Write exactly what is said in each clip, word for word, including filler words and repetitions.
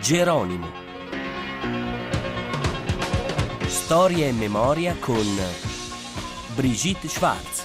Geronimo. Storia e memoria con Brigitte Schwarz.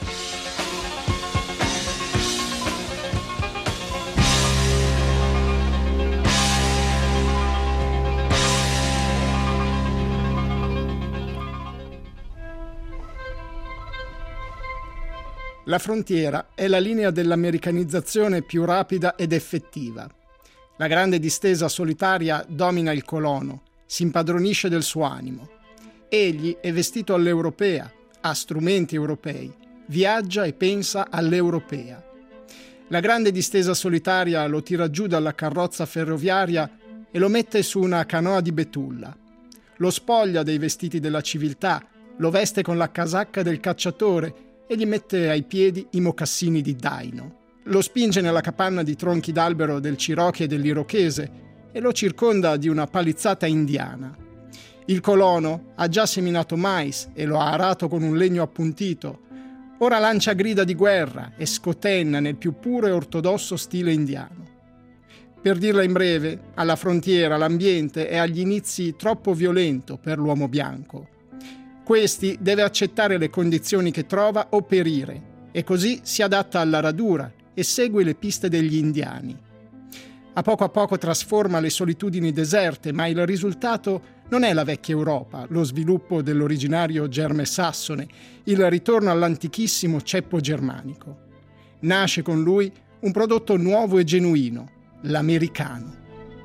La frontiera è la linea dell'americanizzazione più rapida ed effettiva. La grande distesa solitaria domina il colono, si impadronisce del suo animo. Egli è vestito all'europea, ha strumenti europei, viaggia e pensa all'europea. La grande distesa solitaria lo tira giù dalla carrozza ferroviaria e lo mette su una canoa di betulla. Lo spoglia dei vestiti della civiltà, lo veste con la casacca del cacciatore e gli mette ai piedi i mocassini di daino. Lo spinge nella capanna di tronchi d'albero del Cherokee e dell'Irochese e lo circonda di una palizzata indiana. Il colono ha già seminato mais e lo ha arato con un legno appuntito. Ora lancia grida di guerra e scotenna nel più puro e ortodosso stile indiano. Per dirla in breve, alla frontiera l'ambiente è agli inizi troppo violento per l'uomo bianco. Questi deve accettare le condizioni che trova o perire, e così si adatta alla radura e segue le piste degli indiani. A poco a poco trasforma le solitudini deserte, ma il risultato non è la vecchia Europa, lo sviluppo dell'originario germe sassone, il ritorno all'antichissimo ceppo germanico. Nasce con lui un prodotto nuovo e genuino, l'americano.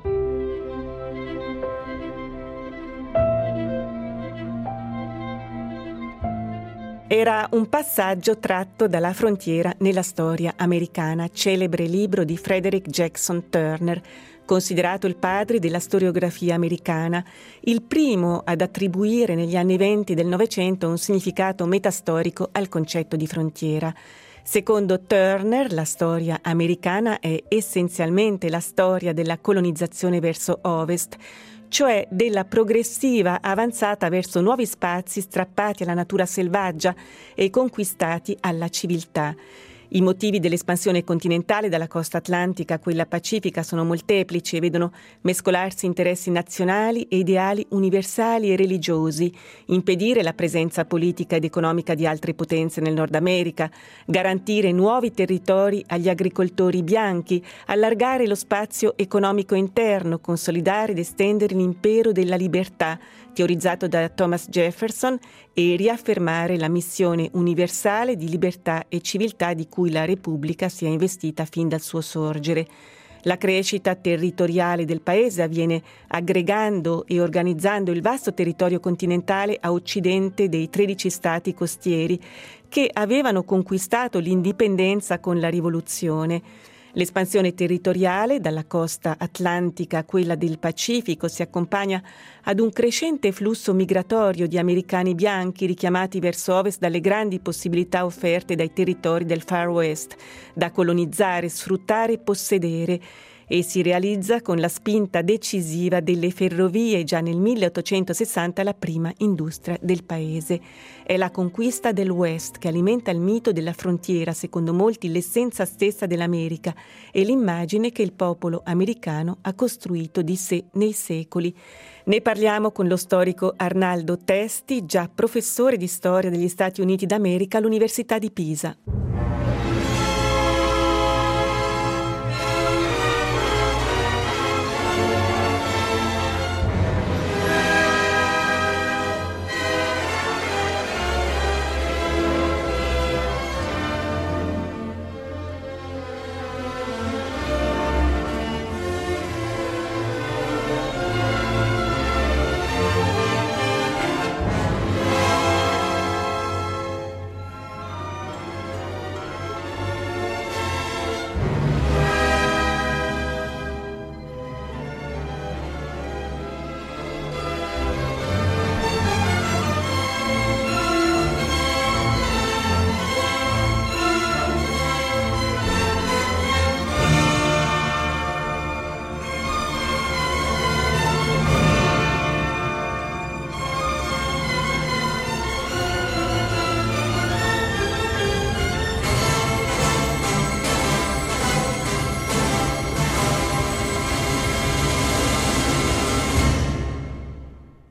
Era un passaggio tratto dalla frontiera nella storia americana, celebre libro di Frederick Jackson Turner, considerato il padre della storiografia americana, il primo ad attribuire negli anni venti del Novecento un significato metastorico al concetto di frontiera. Secondo Turner, la storia americana è essenzialmente la storia della colonizzazione verso ovest, cioè della progressiva avanzata verso nuovi spazi strappati alla natura selvaggia e conquistati alla civiltà. I motivi dell'espansione continentale dalla costa atlantica a quella pacifica sono molteplici e vedono mescolarsi interessi nazionali e ideali universali e religiosi, impedire la presenza politica ed economica di altre potenze nel Nord America, garantire nuovi territori agli agricoltori bianchi, allargare lo spazio economico interno, consolidare ed estendere l'impero della libertà, teorizzato da Thomas Jefferson, e riaffermare la missione universale di libertà e civiltà di cui la Repubblica si è investita fin dal suo sorgere. La crescita territoriale del paese avviene aggregando e organizzando il vasto territorio continentale a occidente dei tredici stati costieri che avevano conquistato l'indipendenza con la rivoluzione. L'espansione territoriale dalla costa atlantica a quella del Pacifico si accompagna ad un crescente flusso migratorio di americani bianchi richiamati verso ovest dalle grandi possibilità offerte dai territori del Far West, da colonizzare, sfruttare e possedere, e si realizza con la spinta decisiva delle ferrovie, già nel milleottocentosessanta la prima industria del paese. È la conquista del West che alimenta il mito della frontiera, secondo molti l'essenza stessa dell'America e l'immagine che il popolo americano ha costruito di sé nei secoli. Ne parliamo con lo storico Arnaldo Testi, già professore di storia degli Stati Uniti d'America all'Università di Pisa.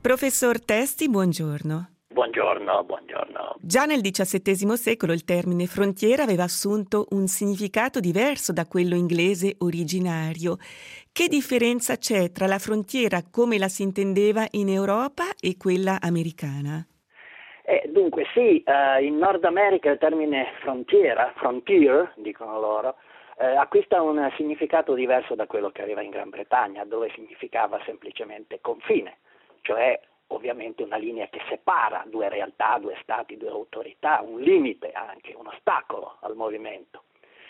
Professor Testi, buongiorno. Buongiorno, buongiorno. Già nel diciassettesimo secolo il termine frontiera aveva assunto un significato diverso da quello inglese originario. Che differenza c'è tra la frontiera come la si intendeva in Europa e quella americana? Eh, dunque sì, eh, in Nord America il termine frontiera, frontier, dicono loro, eh, acquista un significato diverso da quello che aveva in Gran Bretagna, dove significava semplicemente confine, cioè ovviamente una linea che separa due realtà, due stati, due autorità, un limite anche, un ostacolo al movimento.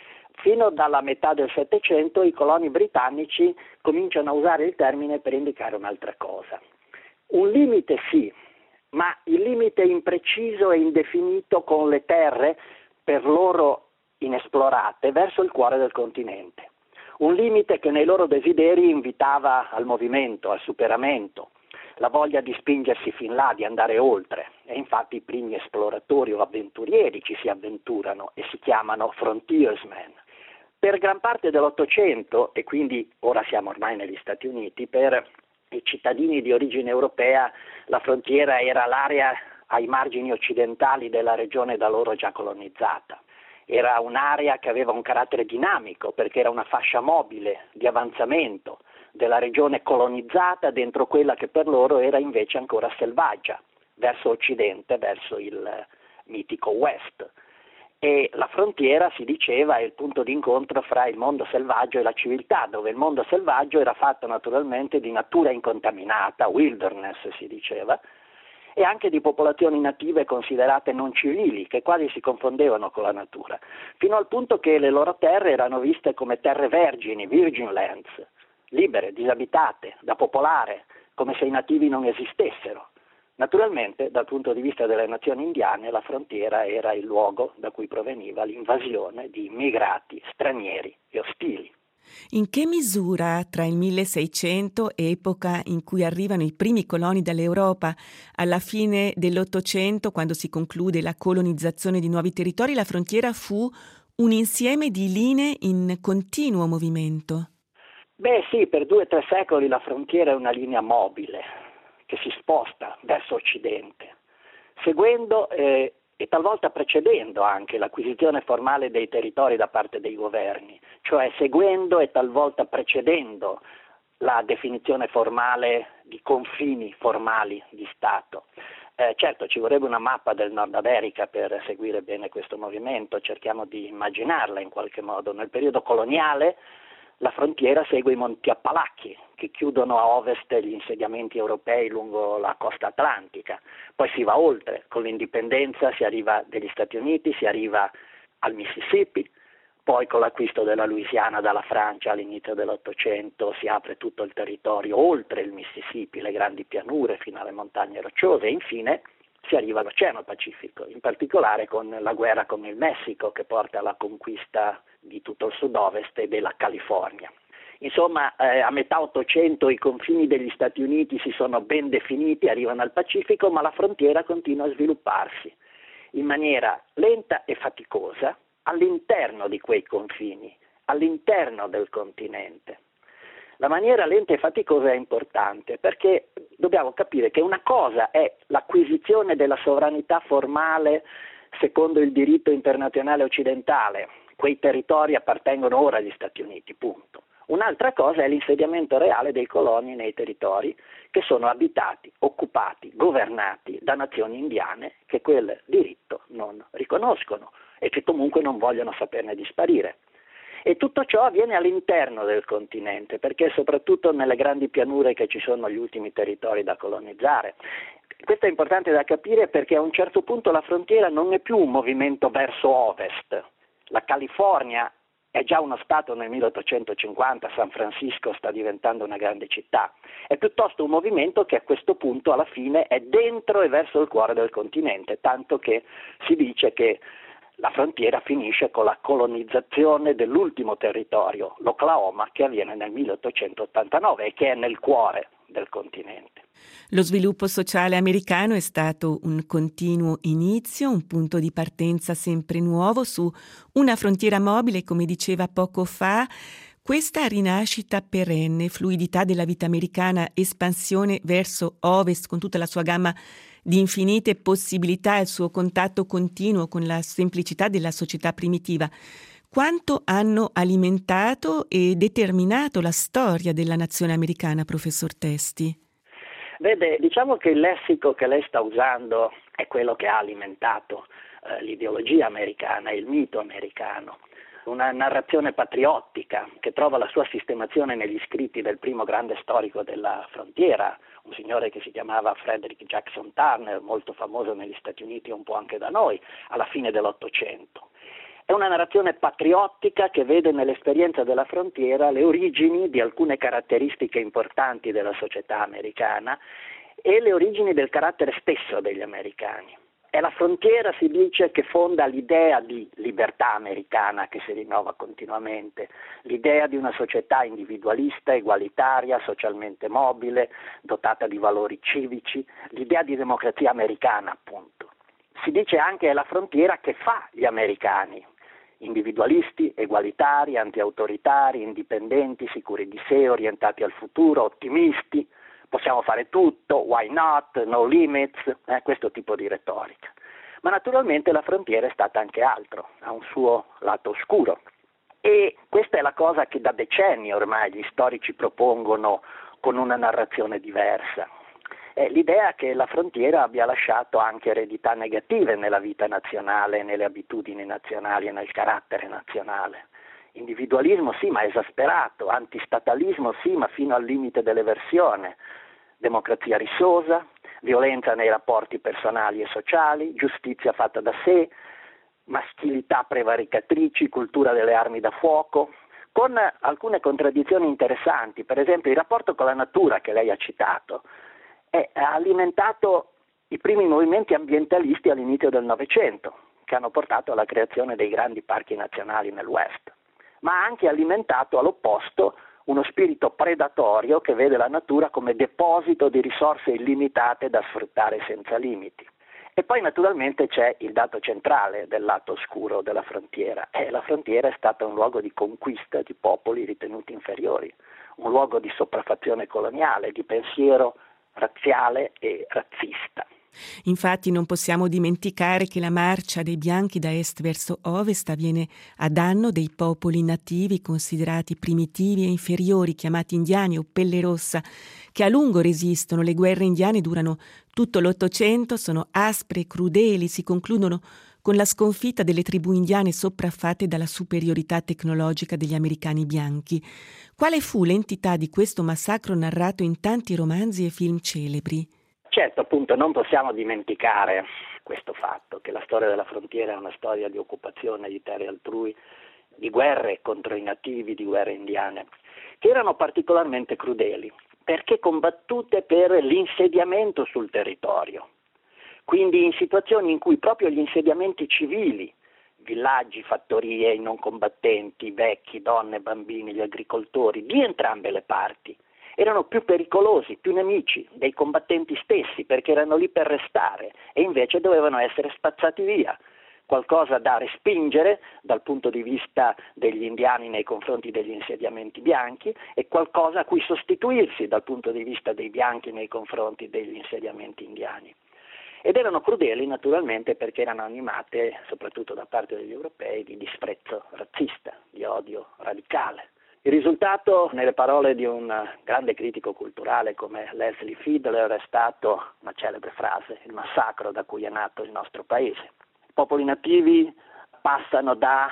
Fino dalla metà del Settecento i coloni britannici cominciano a usare il termine per indicare un'altra cosa. Un limite sì, ma il limite impreciso e indefinito con le terre per loro inesplorate verso il cuore del continente. Un limite che nei loro desideri invitava al movimento, al superamento, la voglia di spingersi fin là, di andare oltre. E infatti i primi esploratori o avventurieri ci si avventurano e si chiamano frontiersmen. Per gran parte dell'Ottocento, e quindi ora siamo ormai negli Stati Uniti, per i cittadini di origine europea la frontiera era l'area ai margini occidentali della regione da loro già colonizzata. Era un'area che aveva un carattere dinamico perché era una fascia mobile di avanzamento della regione colonizzata dentro quella che per loro era invece ancora selvaggia, verso occidente, verso il mitico West. E la frontiera, si diceva, è il punto d'incontro fra il mondo selvaggio e la civiltà, dove il mondo selvaggio era fatto naturalmente di natura incontaminata, wilderness si diceva, e anche di popolazioni native considerate non civili, che quasi si confondevano con la natura, fino al punto che le loro terre erano viste come terre vergini, virgin lands, libere, disabitate, da popolare, come se i nativi non esistessero. Naturalmente, dal punto di vista delle nazioni indiane, la frontiera era il luogo da cui proveniva l'invasione di immigrati stranieri e ostili. In che misura tra il milleseicento, epoca in cui arrivano i primi coloni dall'Europa, alla fine dell'Ottocento, quando si conclude la colonizzazione di nuovi territori, la frontiera fu un insieme di linee in continuo movimento? Beh sì, per due o tre secoli la frontiera è una linea mobile che si sposta verso occidente, seguendo eh, e talvolta precedendo anche l'acquisizione formale dei territori da parte dei governi, cioè seguendo e talvolta precedendo la definizione formale di confini formali di Stato. Eh, certo, ci vorrebbe una mappa del Nord America per seguire bene questo movimento, cerchiamo di immaginarla in qualche modo. Nel periodo coloniale la frontiera segue i Monti Appalachi, che chiudono a ovest gli insediamenti europei lungo la costa atlantica. Poi si va oltre, con l'indipendenza si arriva degli Stati Uniti, si arriva al Mississippi, poi con l'acquisto della Louisiana dalla Francia all'inizio dell'Ottocento si apre tutto il territorio oltre il Mississippi, le grandi pianure fino alle montagne rocciose e infine si arriva all'Oceano Pacifico, in particolare con la guerra con il Messico che porta alla conquista di tutto il sud-ovest e della California. Insomma, eh, a metà Ottocento i confini degli Stati Uniti si sono ben definiti, arrivano al Pacifico, ma la frontiera continua a svilupparsi in maniera lenta e faticosa all'interno di quei confini, all'interno del continente. La maniera lenta e faticosa è importante perché dobbiamo capire che una cosa è l'acquisizione della sovranità formale secondo il diritto internazionale occidentale, quei territori appartengono ora agli Stati Uniti, punto. Un'altra cosa è l'insediamento reale dei coloni nei territori che sono abitati, occupati, governati da nazioni indiane che quel diritto non riconoscono e che comunque non vogliono saperne di sparire. E tutto ciò avviene all'interno del continente, perché soprattutto nelle grandi pianure che ci sono gli ultimi territori da colonizzare. Questo è importante da capire perché a un certo punto la frontiera non è più un movimento verso ovest. La California è già uno stato nel milleottocentocinquanta, San Francisco sta diventando una grande città. È piuttosto un movimento che a questo punto alla fine è dentro e verso il cuore del continente, tanto che si dice che la frontiera finisce con la colonizzazione dell'ultimo territorio, l'Oklahoma, che avviene nel milleottocentottantanove e che è nel cuore del continente. Lo sviluppo sociale americano è stato un continuo inizio, un punto di partenza sempre nuovo su una frontiera mobile, come diceva poco fa. Questa rinascita perenne, fluidità della vita americana, espansione verso ovest con tutta la sua gamma di infinite possibilità e il suo contatto continuo con la semplicità della società primitiva, quanto hanno alimentato e determinato la storia della nazione americana, professor Testi? Vede, diciamo che il lessico che lei sta usando è quello che ha alimentato eh, l'ideologia americana, il mito americano. Una narrazione patriottica che trova la sua sistemazione negli scritti del primo grande storico della frontiera, un signore che si chiamava Frederick Jackson Turner, molto famoso negli Stati Uniti e un po' anche da noi, alla fine dell'Ottocento. È una narrazione patriottica che vede nell'esperienza della frontiera le origini di alcune caratteristiche importanti della società americana e le origini del carattere stesso degli americani. È la frontiera, si dice, che fonda l'idea di libertà americana che si rinnova continuamente, l'idea di una società individualista, egualitaria, socialmente mobile, dotata di valori civici, l'idea di democrazia americana, appunto. Si dice anche è la frontiera che fa gli americani, individualisti, egualitari, anti-autoritari, indipendenti, sicuri di sé, orientati al futuro, ottimisti. Possiamo fare tutto, why not, no limits, eh, questo tipo di retorica. Ma naturalmente la frontiera è stata anche altro, ha un suo lato oscuro. E questa è la cosa che da decenni ormai gli storici propongono con una narrazione diversa. È l'idea che la frontiera abbia lasciato anche eredità negative nella vita nazionale, nelle abitudini nazionali e nel carattere nazionale. Individualismo sì, ma esasperato, antistatalismo sì, ma fino al limite dell'eversione, democrazia rissosa, violenza nei rapporti personali e sociali, giustizia fatta da sé, maschilità prevaricatrici, cultura delle armi da fuoco, con alcune contraddizioni interessanti. Per esempio il rapporto con la natura che lei ha citato è, ha alimentato i primi movimenti ambientalisti all'inizio del Novecento, che hanno portato alla creazione dei grandi parchi nazionali nel West, ma ha anche alimentato all'opposto uno spirito predatorio che vede la natura come deposito di risorse illimitate da sfruttare senza limiti. E poi naturalmente c'è il dato centrale del lato oscuro della frontiera. Eh, la frontiera è stata un luogo di conquista di popoli ritenuti inferiori, un luogo di sopraffazione coloniale, di pensiero razziale e razzista. Infatti non possiamo dimenticare che la marcia dei bianchi da est verso ovest avviene a danno dei popoli nativi considerati primitivi e inferiori, chiamati indiani o pelle rossa, che a lungo resistono. Le guerre indiane durano tutto l'Ottocento, sono aspre e crudeli, si concludono con la sconfitta delle tribù indiane sopraffatte dalla superiorità tecnologica degli americani bianchi. Quale fu l'entità di questo massacro narrato in tanti romanzi e film celebri? Certo, appunto, non possiamo dimenticare questo fatto, che la storia della frontiera è una storia di occupazione di terre altrui, di guerre contro i nativi, di guerre indiane, che erano particolarmente crudeli, perché combattute per l'insediamento sul territorio. Quindi in situazioni in cui proprio gli insediamenti civili, villaggi, fattorie, i non combattenti, vecchi, donne, bambini, gli agricoltori, di entrambe le parti, erano più pericolosi, più nemici dei combattenti stessi, perché erano lì per restare e invece dovevano essere spazzati via. Qualcosa da respingere dal punto di vista degli indiani nei confronti degli insediamenti bianchi e qualcosa a cui sostituirsi dal punto di vista dei bianchi nei confronti degli insediamenti indiani. Ed erano crudeli naturalmente perché erano animate, soprattutto da parte degli europei, di disprezzo razzista, di odio radicale. Il risultato, nelle parole di un grande critico culturale come Leslie Fiedler, è stato una celebre frase: il massacro da cui è nato il nostro paese. I popoli nativi passano da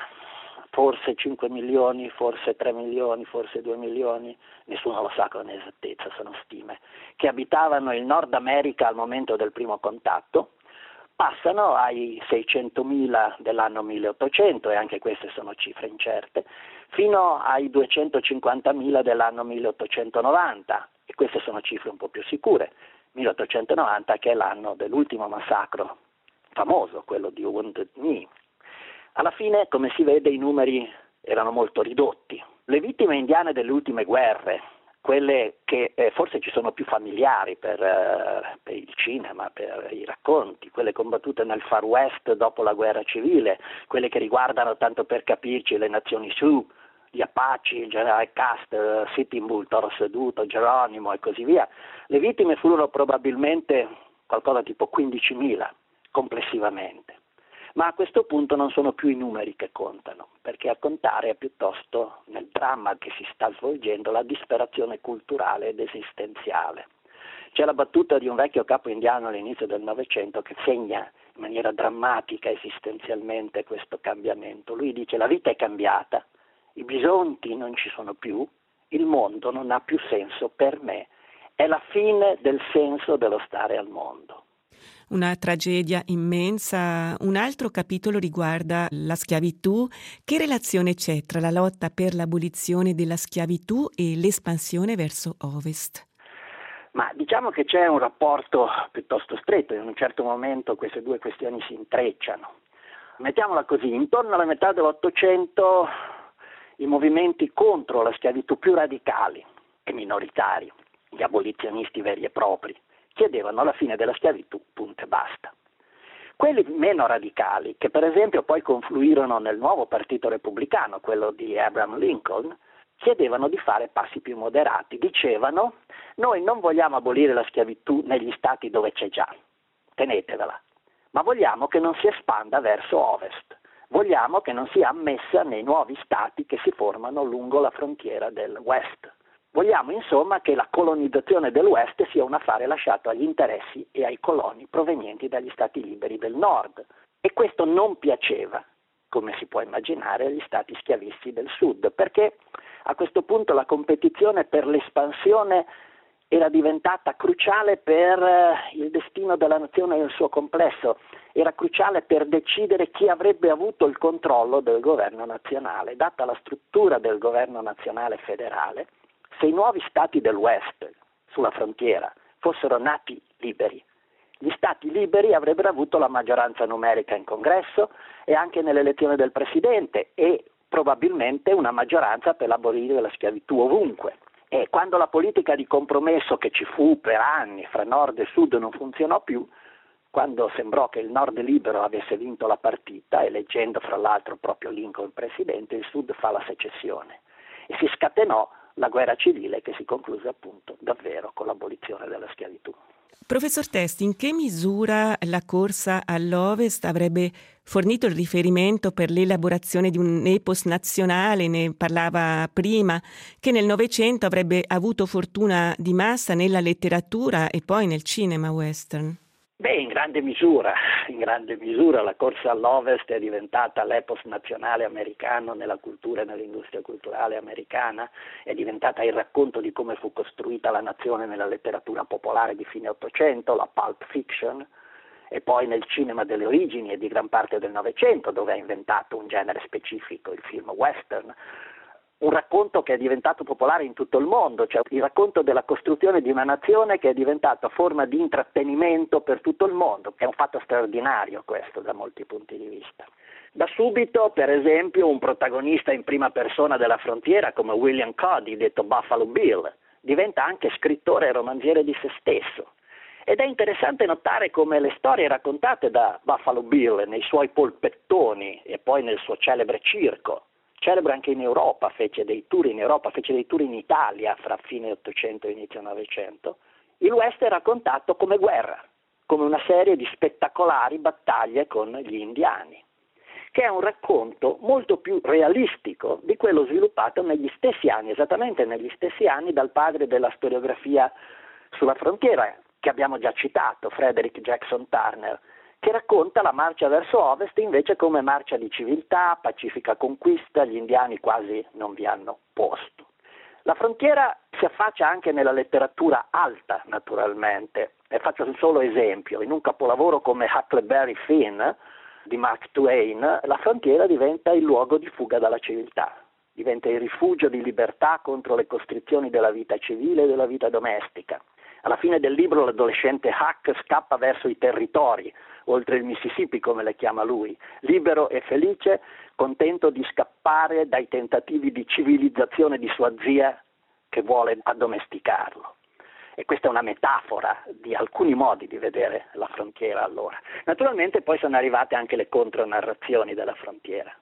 forse cinque milioni, forse tre milioni, forse due milioni, nessuno lo sa con esattezza, sono stime, che abitavano il Nord America al momento del primo contatto, passano ai seicentomila dell'anno milleottocento, e anche queste sono cifre incerte, fino ai duecentocinquantamila dell'anno milleottocentonovanta, e queste sono cifre un po' più sicure, milleottocentonovanta che è l'anno dell'ultimo massacro famoso, quello di Wounded Knee. Alla fine, come si vede, i numeri erano molto ridotti. Le vittime indiane delle ultime guerre, quelle che eh, forse ci sono più familiari per, eh, per il cinema, per i racconti, quelle combattute nel Far West dopo la guerra civile, quelle che riguardano, tanto per capirci, le nazioni Sioux, gli Apache, il generale Custer, Sitting Bull, Toro Seduto, Geronimo e così via, le vittime furono probabilmente qualcosa tipo quindicimila complessivamente. Ma a questo punto non sono più i numeri che contano, perché a contare è piuttosto, nel dramma che si sta svolgendo, la disperazione culturale ed esistenziale. C'è la battuta di un vecchio capo indiano all'inizio del Novecento che segna in maniera drammatica esistenzialmente questo cambiamento. Lui dice: la vita è cambiata, i bisonti non ci sono più, il mondo non ha più senso per me, è la fine del senso dello stare al mondo. Una tragedia immensa. Un altro capitolo riguarda la schiavitù. Che relazione c'è tra la lotta per l'abolizione della schiavitù e l'espansione verso ovest? Ma diciamo che c'è un rapporto piuttosto stretto, in un certo momento queste due questioni si intrecciano. Mettiamola così, intorno alla metà dell'Ottocento i movimenti contro la schiavitù più radicali e minoritari, gli abolizionisti veri e propri, chiedevano la fine della schiavitù, punto e basta. Quelli meno radicali, che per esempio poi confluirono nel nuovo partito repubblicano, quello di Abraham Lincoln, chiedevano di fare passi più moderati. Dicevano: noi non vogliamo abolire la schiavitù negli stati dove c'è già, tenetevela, ma vogliamo che non si espanda verso ovest, vogliamo che non sia ammessa nei nuovi stati che si formano lungo la frontiera del West. Vogliamo insomma che la colonizzazione del West sia un affare lasciato agli interessi e ai coloni provenienti dagli stati liberi del Nord. E questo non piaceva, come si può immaginare, agli stati schiavisti del Sud, perché a questo punto la competizione per l'espansione era diventata cruciale per il destino della nazione nel suo complesso, era cruciale per decidere chi avrebbe avuto il controllo del governo nazionale. Data la struttura del governo nazionale federale, se i nuovi stati del West, sulla frontiera, fossero nati liberi, gli stati liberi avrebbero avuto la maggioranza numerica in congresso e anche nell'elezione del presidente e probabilmente una maggioranza per l'abolire la schiavitù ovunque. E quando la politica di compromesso che ci fu per anni fra nord e sud non funzionò più, quando sembrò che il nord libero avesse vinto la partita, eleggendo fra l'altro proprio Lincoln presidente, il sud fa la secessione e si scatenò la guerra civile che si concluse appunto davvero con l'abolizione della schiavitù. Professor Testi, in che misura la corsa all'Ovest avrebbe fornito il riferimento per l'elaborazione di un epos nazionale, ne parlava prima, che nel Novecento avrebbe avuto fortuna di massa nella letteratura e poi nel cinema western? Beh, in grande misura, in grande misura la corsa all'Ovest è diventata l'epos nazionale americano nella cultura e nell'industria culturale americana, è diventata il racconto di come fu costruita la nazione nella letteratura popolare di fine Ottocento, la pulp fiction, e poi nel cinema delle origini e di gran parte del Novecento, dove ha inventato un genere specifico, il film western. Un racconto che è diventato popolare in tutto il mondo, cioè il racconto della costruzione di una nazione che è diventata forma di intrattenimento per tutto il mondo. È un fatto straordinario questo da molti punti di vista. Da subito, per esempio, un protagonista in prima persona della frontiera come William Cody, detto Buffalo Bill, diventa anche scrittore e romanziere di se stesso. Ed è interessante notare come le storie raccontate da Buffalo Bill nei suoi polpettoni e poi nel suo celebre circo, celebre anche in Europa, fece dei tour in Europa, fece dei tour in Italia fra fine Ottocento e inizio Novecento, il West è raccontato come guerra, come una serie di spettacolari battaglie con gli indiani, che è un racconto molto più realistico di quello sviluppato negli stessi anni, esattamente negli stessi anni dal padre della storiografia sulla frontiera, che abbiamo già citato, Frederick Jackson Turner, che racconta la marcia verso ovest invece come marcia di civiltà, pacifica conquista, gli indiani quasi non vi hanno posto. La frontiera si affaccia anche nella letteratura alta, naturalmente, e faccio un solo esempio, in un capolavoro come Huckleberry Finn di Mark Twain, la frontiera diventa il luogo di fuga dalla civiltà, diventa il rifugio di libertà contro le costrizioni della vita civile e della vita domestica. Alla fine del libro l'adolescente Huck scappa verso i territori, oltre il Mississippi come le chiama lui, libero e felice, contento di scappare dai tentativi di civilizzazione di sua zia che vuole addomesticarlo. E questa è una metafora di alcuni modi di vedere la frontiera allora. Naturalmente poi sono arrivate anche le contronarrazioni della frontiera.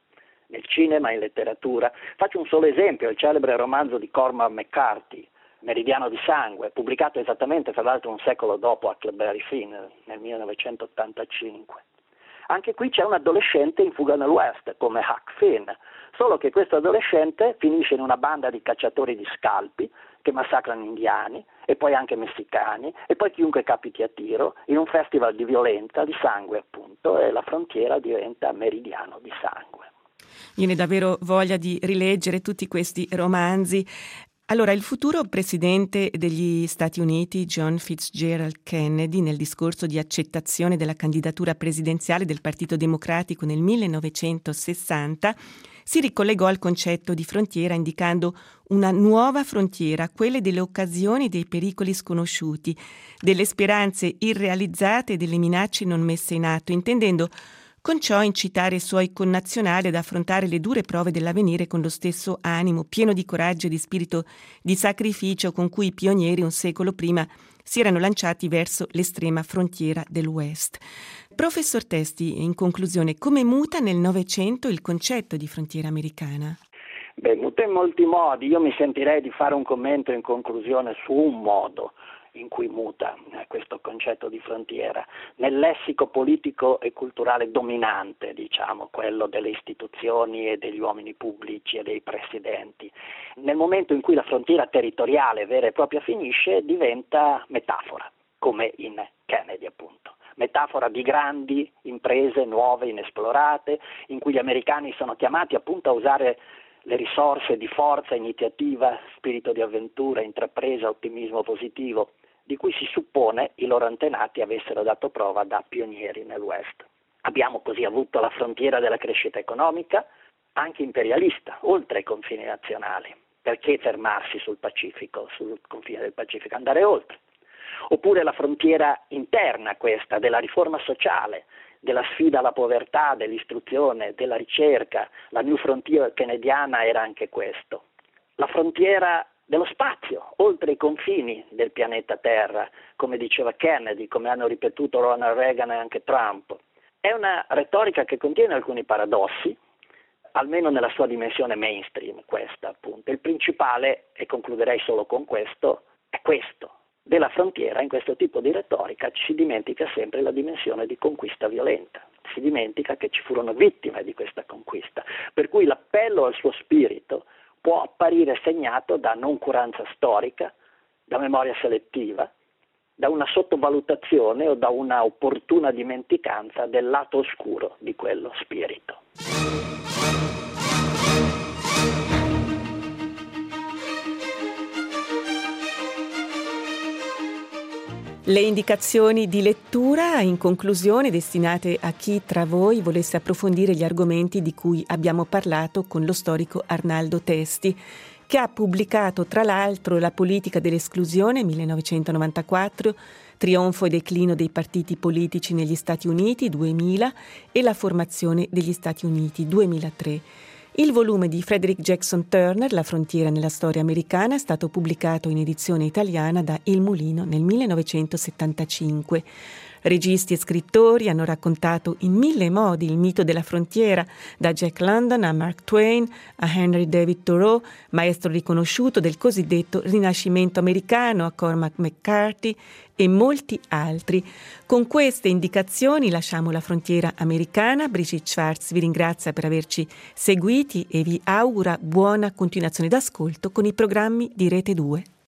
nel cinema e in letteratura. Faccio un solo esempio, il celebre romanzo di Cormac McCarthy, Meridiano di sangue, pubblicato esattamente tra l'altro un secolo dopo Huckleberry Finn, nel millenovecentottantacinque. Anche qui c'è un adolescente in fuga nell'West, come Huck Finn, solo che questo adolescente finisce in una banda di cacciatori di scalpi che massacrano indiani e poi anche messicani e poi chiunque capiti a tiro in un festival di violenza, di sangue appunto, e la frontiera diventa meridiano di sangue. Viene davvero voglia di rileggere tutti questi romanzi. Allora, il futuro presidente degli Stati Uniti, John Fitzgerald Kennedy, nel discorso di accettazione della candidatura presidenziale del Partito Democratico nel millenovecentosessanta, si ricollegò al concetto di frontiera indicando una nuova frontiera, quelle delle occasioni e dei pericoli sconosciuti, delle speranze irrealizzate e delle minacce non messe in atto, intendendo con ciò incitare i suoi connazionali ad affrontare le dure prove dell'avvenire con lo stesso animo, pieno di coraggio e di spirito di sacrificio con cui i pionieri un secolo prima si erano lanciati verso l'estrema frontiera del West. Professor Testi, in conclusione, come muta nel Novecento il concetto di frontiera americana? Beh, muta in molti modi. Io mi sentirei di fare un commento in conclusione su un modo in cui muta questo concetto di frontiera, nel lessico politico e culturale dominante, diciamo, quello delle istituzioni e degli uomini pubblici e dei presidenti. Nel momento in cui la frontiera territoriale vera e propria finisce, diventa metafora, come in Kennedy appunto. Metafora di grandi imprese nuove, inesplorate, in cui gli americani sono chiamati appunto a usare le risorse di forza, iniziativa, spirito di avventura, intrapresa, ottimismo positivo, di cui si suppone i loro antenati avessero dato prova da pionieri nel West. Abbiamo così avuto la frontiera della crescita economica, anche imperialista, oltre i confini nazionali. Perché fermarsi sul Pacifico, sul confine del Pacifico? Andare oltre. Oppure la frontiera interna questa, della riforma sociale, della sfida alla povertà, dell'istruzione, della ricerca. La New Frontier kennediana era anche questo. La frontiera dello spazio, oltre i confini del pianeta Terra, come diceva Kennedy, come hanno ripetuto Ronald Reagan e anche Trump. È una retorica che contiene alcuni paradossi, almeno nella sua dimensione mainstream, questa appunto. Il principale, e concluderei solo con questo, è questo. Della frontiera, in questo tipo di retorica, ci si dimentica sempre la dimensione di conquista violenta. Si dimentica che ci furono vittime di questa conquista, per cui l'appello al suo spirito può apparire segnato da noncuranza storica, da memoria selettiva, da una sottovalutazione o da una opportuna dimenticanza del lato oscuro di quello spirito. Le indicazioni di lettura, in conclusione, destinate a chi tra voi volesse approfondire gli argomenti di cui abbiamo parlato con lo storico Arnaldo Testi, che ha pubblicato tra l'altro La politica dell'esclusione millenovecentonovantaquattro, Trionfo e declino dei partiti politici negli Stati Uniti duemila e La formazione degli Stati Uniti duemilatré. Il volume di Frederick Jackson Turner, La frontiera nella storia americana, è stato pubblicato in edizione italiana da Il Mulino nel millenovecentosettantacinque. Registi e scrittori hanno raccontato in mille modi il mito della frontiera, da Jack London a Mark Twain a Henry David Thoreau, maestro riconosciuto del cosiddetto Rinascimento americano, a Cormac McCarthy e molti altri. Con queste indicazioni lasciamo la frontiera americana. Brigitte Schwartz vi ringrazia per averci seguiti e vi augura buona continuazione d'ascolto con i programmi di Rete due.